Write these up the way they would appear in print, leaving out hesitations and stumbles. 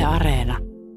Areena.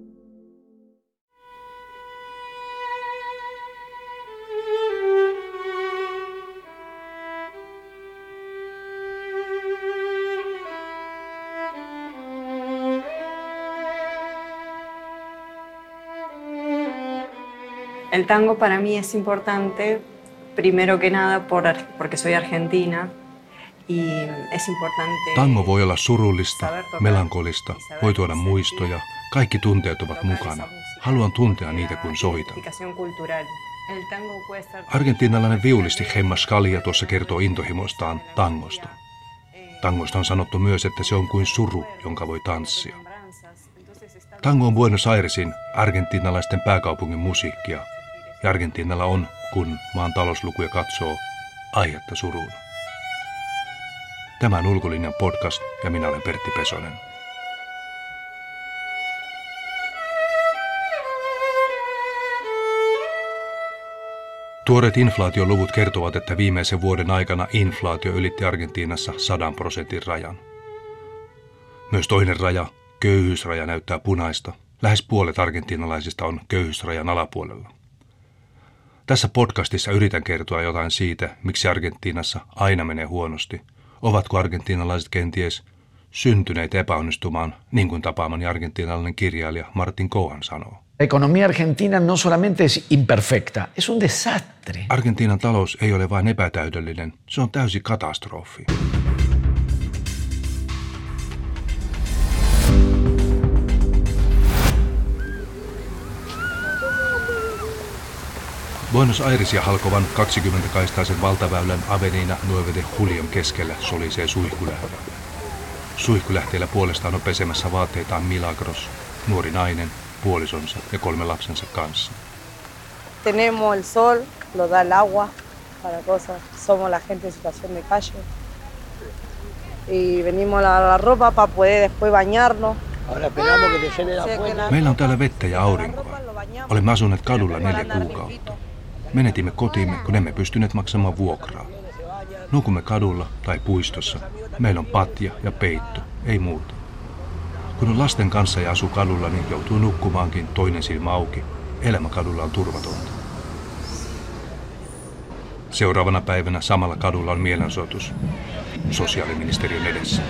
El tango para mí es importante, primero que nada porque soy argentina y es importante. Tango voi olla surullista, melankolista, voi tuoda muistoja, kaikki tunteet ovat mukana. Haluan tuntea niitä kun soitan. Argentiinalainen viulisti Gemma Scalia tuossa kertoo intohimoistaan tangosta. Tangosta on sanottu myös, että se on kuin suru, jonka voi tanssia. Tango on Buenos Airesin, argentiinalaisten pääkaupungin musiikkia. Ja Argentiinalla on, kun maan talouslukuja katsoo, aihetta suruun. Tämä on Ulkolinjan podcast ja minä olen Pertti Pesonen. Tuoreet inflaatioluvut kertovat, että viimeisen vuoden aikana inflaatio ylitti Argentiinassa 100% rajan. Myös toinen raja, köyhyysraja, näyttää punaista. Lähes puolet argentiinalaisista on köyhyysrajan alapuolella. Tässä podcastissa yritän kertoa jotain siitä, miksi Argentiinassa aina menee huonosti. Ovatko argentiinalaiset kenties syntyneet epäonnistumaan, niin kuin tapaamani argentiinalainen kirjailija Martin Cohen sanoo. La economía argentina no solamente es imperfecta, es un desastre. Argentiinan talous ei ole vain epätäydellinen, se on täysi katastrofi. Buenos Airesia halkovan 20-kaistaisen valtaväylän Avenida 9 de Julion keskellä solisee suihkulähtö. Suihkulähteellä puolestaan on pesemässä vaatteitaan Milagros, nuori nainen, puolisonsa ja 3 lapsensa kanssa. Tenemos el sol, lo da el agua para cosas. Somos la gente en situación de calle. Y venimos a lavar la ropa para poder después bañarnos. Meillä on täällä vettä ja aurinkoa. Olemme asuneet kadulla 4 kuukautta. Menetimme kotiimme, kun emme pystyneet maksamaan vuokraa. Nukumme kadulla tai puistossa. Meillä on patja ja peitto, ei muuta. Kun on lasten kanssa ja asuu kadulla, niin joutuu nukkumaankin toinen silmä auki. Elämä kadulla on turvatonta. Seuraavana päivänä samalla kadulla on mielenosoitus sosiaaliministeriön edessä.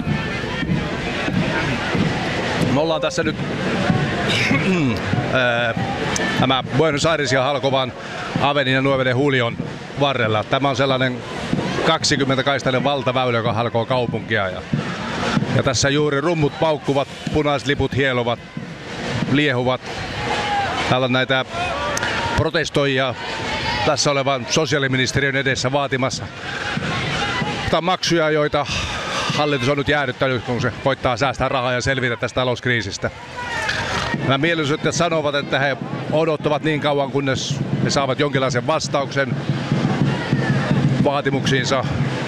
Me ollaan tässä nyt tämä Buenos Airesia halkovan Avenida 9 de Julion varrella. Tämä on sellainen 20-kaistainen valtaväylä, joka halkoo kaupunkia. Ja tässä juuri rummut paukkuvat, punaisliput hielovat, liehuvat. Täällä on näitä protestoijia tässä olevan sosiaaliministeriön edessä vaatimassa maksuja, joita hallitus on nyt jäädyttänyt, kun se koittaa säästää rahaa ja selvitä tästä talouskriisistä. Nämä mielenosoittajat sanovat, että he odottavat niin kauan, kunnes he saavat jonkinlaisen vastauksen vaatimuksiinsa,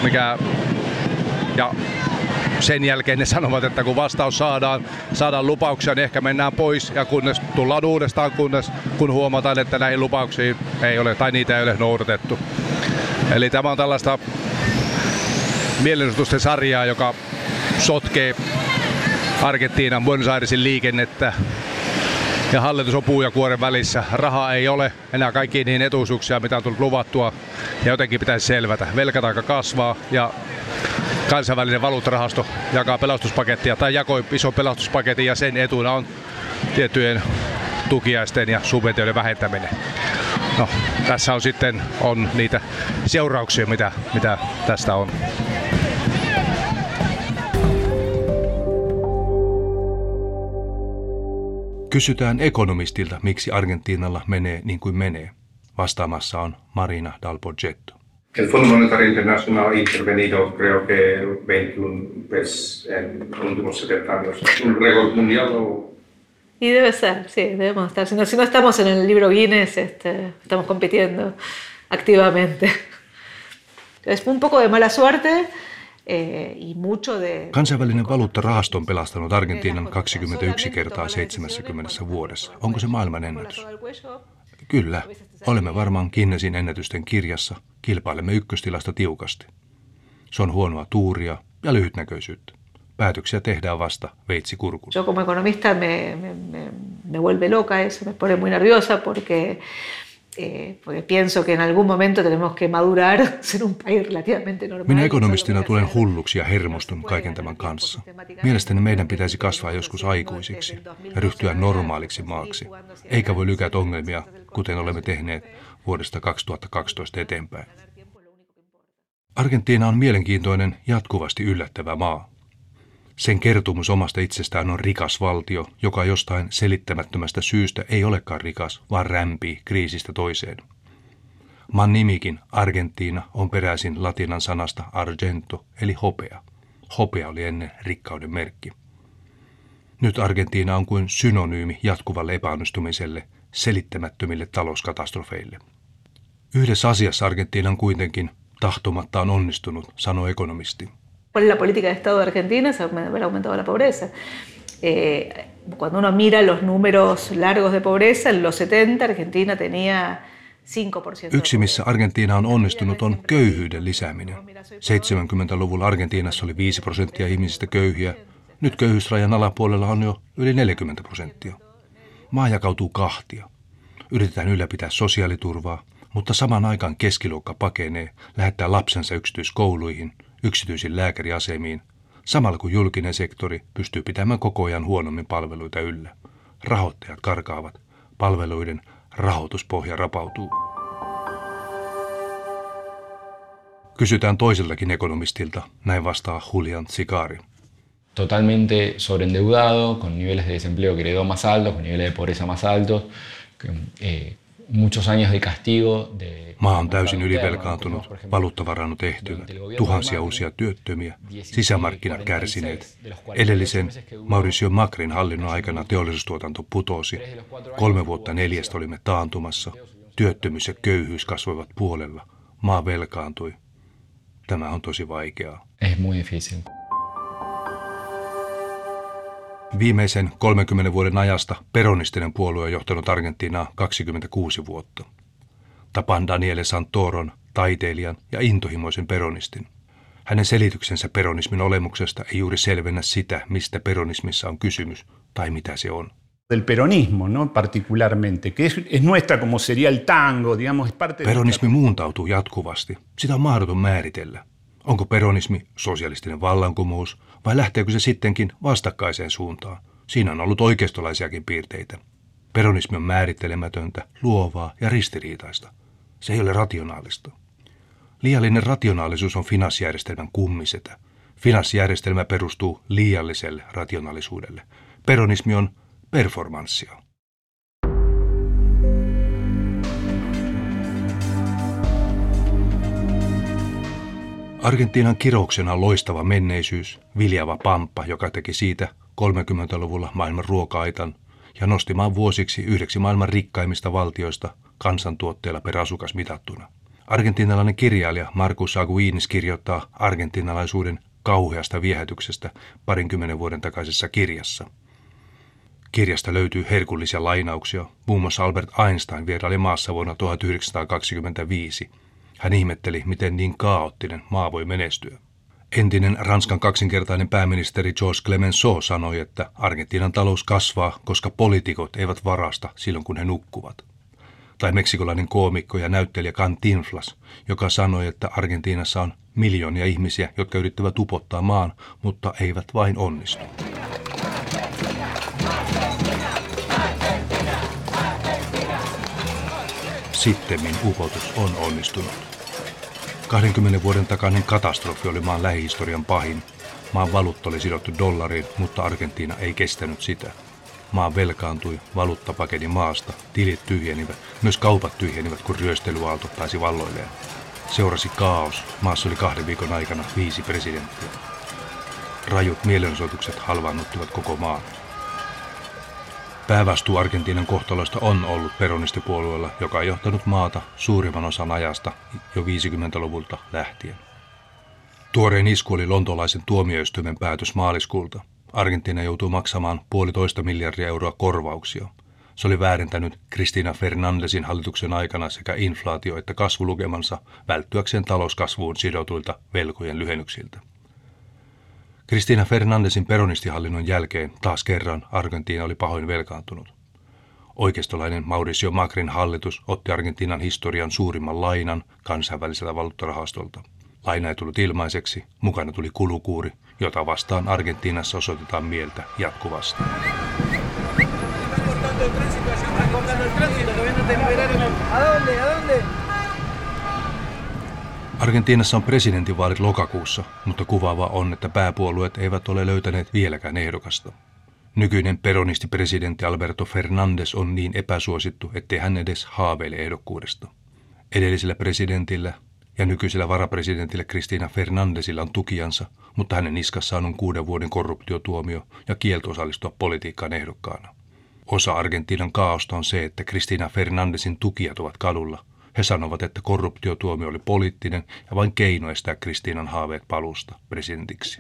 ja sen jälkeen ne sanovat, että kun vastaus saadaan lupauksia, niin ehkä mennään pois ja kunnes tullaan uudestaan, kun huomataan, että näihin lupauksiin ei ole tai niitä ei ole noudatettu. Eli tämä on tällaista mielenosoitusten sarjaa, joka sotkee Argentiinan Buenos Airesin liikennettä. Ja hallitus on puu ja kuoren välissä. Rahaa ei ole enää kaikkiin niihin etuisuuksia, mitä on tullut luvattua. Ja jotenkin pitäisi selvätä. Velkataakka kasvaa ja kansainvälinen valuuttarahasto jakaa pelastuspakettia tai jakoi ison pelastuspaketin ja sen etuna on tiettyjen tukiaisten ja subventioiden vähentäminen. No, tässä on sitten niitä seurauksia, mitä tästä on. Kysytään ekonomistilta, miksi Argentiinalla menee niin kuin menee. Vastaamassa on Marina Dal Poggetto. El Fondo Monetario Internacional ha intervenido creo que 21 veces en los últimos 70 años. ¿Un récord mundial o...? Y debe ser, sí, debemos estar. Si no estamos en el libro Guinness, estamos compitiendo activamente. Es un poco de mala suerte. Kansainvälinen valuuttarahasto on pelastanut Argentiinan 21 kertaa 70 vuodessa. Onko se maailman ennätys? Kyllä, olemme varmaan Guinnessin ennätysten kirjassa. Kilpailemme ykköstilasta tiukasti. Se on huonoa tuuria ja lyhytnäköisyyttä. Päätöksiä tehdään vasta veitsi kurkulla. Yo como economista me vuelve loca eso, me pone muy nerviosa porque pienso que en algún momento tenemos que madurar, ser un país relativamente normal. Minä ekonomistina tulen hulluksi ja hermostun kaiken tämän kanssa. Mielestäni meidän pitäisi kasvaa joskus aikuisiksi ja ryhtyä normaaliksi maaksi, eikä voi lykätä ongelmia, kuten olemme tehneet vuodesta 2012 eteenpäin. Argentiina on mielenkiintoinen, jatkuvasti yllättävä maa. Sen kertomus omasta itsestään on rikas valtio, joka jostain selittämättömästä syystä ei olekaan rikas, vaan rämpii kriisistä toiseen. Maan nimikin Argentiina on peräisin latinan sanasta argento, eli hopea. Hopea oli ennen rikkauden merkki. Nyt Argentiina on kuin synonyymi jatkuvalle epäonnistumiselle, selittämättömille talouskatastrofeille. Yhdessä asiassa Argentiina on kuitenkin tahtomattaan onnistunut, sanoo ekonomisti. ¿Cuál es la política de Estado de Argentina? Es haber aumentado la pobreza. Cuando uno mira los números largos de pobreza, en los 70 Argentina tenía 5%. Yksi, missä Argentiina on onnistunut, on köyhyyden lisääminen. 70-luvulla Argentiinassa oli 5% ihmisistä köyhiä. Nyt köyhyysrajan alapuolella on jo yli 40%. Maa jakautuu kahtia. Yritetään ylläpitää sosiaaliturvaa, mutta samaan aikaan keskiluokka pakenee, lähettää lapsensa yksityiskouluihin, yksityisiin lääkäriasemiin, samalla kun julkinen sektori pystyy pitämään koko ajan huonommin palveluita yllä. Rahoittajat karkaavat, palveluiden rahoituspohja rapautuu. Kysytään toiseltakin ekonomistilta, näin vastaa Julián Sicari. Totalmente sobreendeudado, con niveles de desempleo que heredó más altos, con niveles de pobreza más altos, muchos años de castigo. Maa on täysin ylivelkaantunut, valuuttavarannut ehtyvät, tuhansia uusia työttömiä, sisämarkkinat kärsineet. Edellisen Mauricio Macrin hallinnon aikana teollisuustuotanto putosi. 3 vuotta 4 olimme taantumassa. Työttömyys ja köyhyys kasvoivat puolella. Maa velkaantui. Tämä on tosi vaikeaa. Es muy difícil. Viimeisen 30 vuoden ajasta peronistinen puolue on johtanut Argentiinaa 26 vuotta. Tapaan Daniele Santoron, taiteilijan ja intohimoisen peronistin. Hänen selityksensä peronismin olemuksesta ei juuri selvennä sitä, mistä peronismissa on kysymys tai mitä se on. Del peronismo, no particularmente, que es nuestra como sería el tango, digamos, es parte. Peronismi muuntautuu jatkuvasti. Sitä on mahdoton määritellä. Onko peronismi sosialistinen vallankumous vai lähteekö se sittenkin vastakkaiseen suuntaan? Siinä on ollut oikeistolaisiakin piirteitä. Peronismi on määrittelemätöntä, luovaa ja ristiriitaista. Se ei ole rationaalista. Liiallinen rationaalisuus on finanssijärjestelmän kummisetä. Finanssijärjestelmä perustuu liialliselle rationaalisuudelle. Peronismi on performanssia. Argentiinan kirouksena on loistava menneisyys, viljava pampa, joka teki siitä 30-luvulla maailman ruoka-aitan ja nosti maan vuosiksi yhdeksi maailman rikkaimmista valtioista kansantuotteella per asukas mitattuna. Argentiinalainen kirjailija Marcus Aguinis kirjoittaa argentiinalaisuuden kauheasta viehätyksestä 20 vuoden takaisessa kirjassa. Kirjasta löytyy herkullisia lainauksia. Muun muassa Albert Einstein vieraili maassa vuonna 1925. Hän ihmetteli, miten niin kaoottinen maa voi menestyä. Entinen Ranskan kaksinkertainen pääministeri Georges Clemenceau sanoi, että Argentiinan talous kasvaa, koska poliitikot eivät varasta silloin, kun he nukkuvat. Tai meksikolainen koomikko ja näyttelijä Cantinflas, joka sanoi, että Argentiinassa on miljoonia ihmisiä, jotka yrittävät upottaa maan, mutta eivät vain onnistu. Sittemmin upotus on onnistunut. 20 vuoden takainen katastrofi oli maan lähihistorian pahin. Maan valuutta oli sidottu dollariin, mutta Argentiina ei kestänyt sitä. Maa velkaantui, valuutta pakeni maasta, tilit tyhjenivät, myös kaupat tyhjenivät, kun ryöstelyaalto pääsi valloilleen. Seurasi kaos, maassa oli 2 viikon aikana 5 presidenttiä. Rajut mielenosoitukset halvaannuttivat koko maan. Päävastuu Argentiinan kohtaloista on ollut peronistipuolueella, joka on johtanut maata suurimman osan ajasta jo 50-luvulta lähtien. Tuorein isku oli lontolaisen tuomioistuimen päätös maaliskuulta. Argentiina joutuu maksamaan 1,5 miljardia euroa korvauksia. Se oli väärentänyt Cristina Fernandesin hallituksen aikana sekä inflaatio- että kasvulukemansa välttyäkseen talouskasvuun sidotuilta velkojen lyhennyksiltä. Cristina Fernandesin peronistihallinnon jälkeen taas kerran Argentiina oli pahoin velkaantunut. Oikeistolainen Mauricio Macrin hallitus otti Argentiinan historian suurimman lainan kansainväliseltä valuuttarahastolta. Laina ei tullut ilmaiseksi, mukana tuli kulukuuri, jota vastaan Argentiinassa osoitetaan mieltä jatkuvasti. Argentiinassa on presidentinvaalit lokakuussa, mutta kuvaavaa on, että pääpuolueet eivät ole löytäneet vieläkään ehdokasta. Nykyinen peronistipresidentti Alberto Fernandes on niin epäsuosittu, ettei hän edes haaveile ehdokkuudesta. Edellisellä presidentillä ja nykyisellä varapresidentillä Cristina Fernandesilla on tukijansa, mutta hänen niskassaan on 6 vuoden korruptiotuomio ja kielto osallistua politiikkaan ehdokkaana. Osa Argentiinan kaaosta on se, että Cristina Fernandesin tukijat ovat kadulla. He sanovat, että korruptiotuomio oli poliittinen ja vain keino estää Cristinan haaveet paluusta presidentiksi.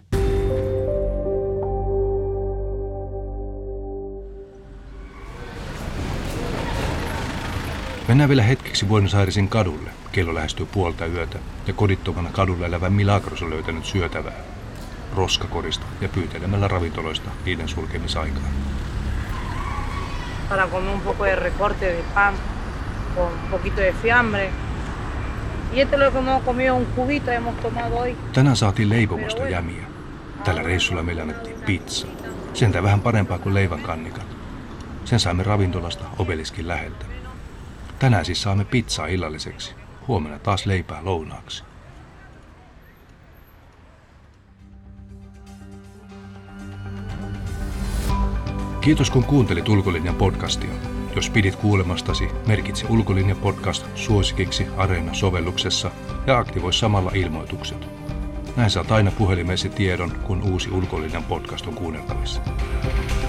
Mennään vielä hetkeksi Buenos Airesin kadulle. Kello lähestyy 2:30 ja kodittomana kadulla elävä Milagros on löytänyt syötävää. Roskakorista ja pyytelemällä ravintoloista niiden sulkemisaikaan. Para comer un poco de recorte de pan con un poquito de fiambre. Y esto es lo que hemos comido, un cubito hemos tomado hoy. Tänään saatiin leipomosta jämiä. Tällä reissulla meillä annettiin pizza. Sentään vähän parempaa kuin leivänkannikat. Sen saimme ravintolasta Obeliskin läheltä. Tänään siis saamme pizzaa illalliseksi. Huomenna taas leipää lounaaksi. Kiitos kun kuuntelit Ulkolinjan podcastia. Jos pidit kuulemastasi, merkitse Ulkolinja podcast suosikiksi Areena-sovelluksessa ja aktivoi samalla ilmoitukset. Näin saat aina puhelimeesi tiedon, kun uusi Ulkolinjan podcast on kuunneltavissa.